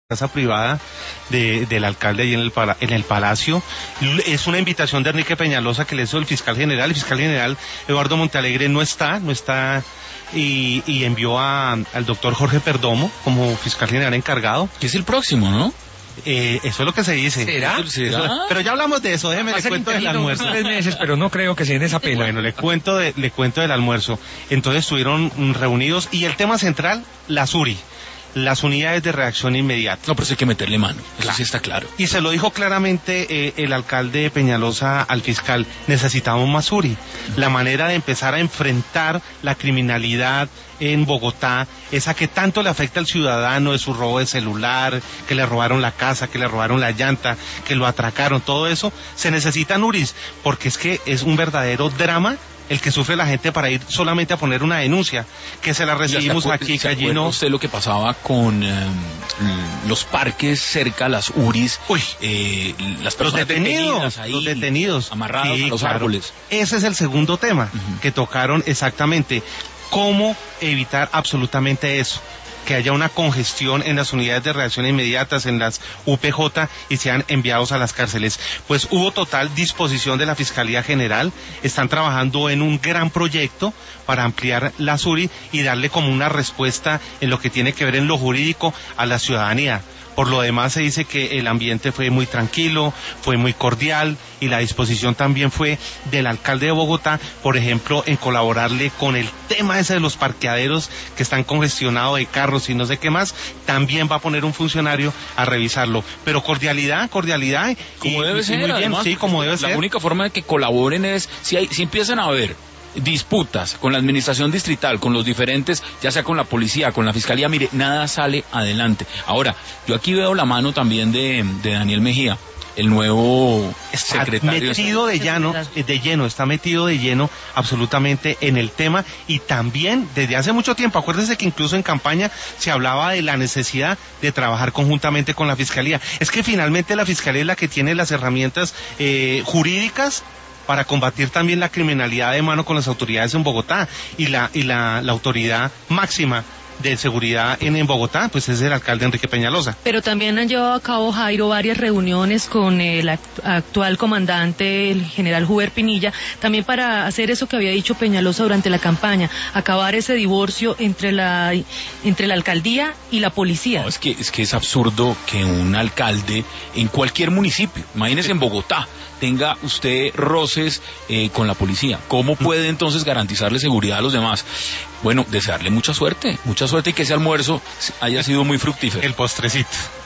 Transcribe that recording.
casa privada del alcalde ahí en el Palacio. Es una invitación de Enrique Peñalosa que le hizo el fiscal general. El fiscal general Eduardo Montealegre no está y envió al doctor Jorge Perdomo como fiscal general encargado. Que es el próximo, ¿no? Eso es lo que se dice. ¿Será? Pero ya hablamos de eso, déjeme le cuento del almuerzo. 3 meses, pero no creo que se den esa pena. Bueno, le cuento del almuerzo. Entonces estuvieron reunidos y el tema central, las URI. Las unidades de reacción inmediata. No, pero eso hay que meterle mano, eso sí está claro. Y se lo dijo claramente el alcalde Peñalosa al fiscal, necesitamos más URI. La manera de empezar a enfrentar la criminalidad en Bogotá, esa que tanto le afecta al ciudadano, de su robo de celular, que le robaron la casa, que le robaron la llanta, que lo atracaron, todo eso, se necesitan URIs, porque es que es un verdadero drama el que sufre la gente para ir solamente a poner una denuncia, que se la recibimos aquí, que allí no. ¿Usted lo que pasaba con los parques cerca, las URIs, las personas detenidas ahí, los detenidos, amarrados a los árboles? Ese es el segundo tema que tocaron exactamente, cómo evitar absolutamente eso, que haya una congestión en las unidades de reacción inmediatas, en las UPJ, y sean enviados a las cárceles. Pues hubo total disposición de la Fiscalía General, están trabajando en un gran proyecto para ampliar la URI y darle como una respuesta en lo que tiene que ver en lo jurídico a la ciudadanía. Por lo demás se dice que el ambiente fue muy tranquilo, fue muy cordial y la disposición también fue del alcalde de Bogotá, por ejemplo, en colaborarle con el tema ese de los parqueaderos que están congestionados de carros y no sé qué más, también va a poner un funcionario a revisarlo. Pero cordialidad. Como debe ser, muy bien, además, sí, como debe ser. La única forma de que colaboren es si empiezan a haber disputas con la administración distrital, con los diferentes, ya sea con la policía, con la fiscalía, mire, nada sale adelante. Ahora, yo aquí veo la mano también de Daniel Mejía, el nuevo secretario. Está metido de lleno absolutamente en el tema, y también desde hace mucho tiempo, acuérdense que incluso en campaña se hablaba de la necesidad de trabajar conjuntamente con la fiscalía. Es que finalmente la fiscalía es la que tiene las herramientas jurídicas para combatir también la criminalidad de mano con las autoridades en Bogotá, y la autoridad máxima de seguridad en Bogotá, pues es el alcalde Enrique Peñalosa. Pero también han llevado a cabo, Jairo, varias reuniones con el actual comandante, el general Huber Pinilla, también para hacer eso que había dicho Peñalosa durante la campaña, acabar ese divorcio entre la alcaldía y la policía. No, es que es absurdo que un alcalde en cualquier municipio, imagínese en Bogotá, tenga usted roces con la policía. ¿Cómo puede entonces garantizarle seguridad a los demás? Bueno, desearle mucha suerte y que ese almuerzo haya sido muy fructífero. El postrecito.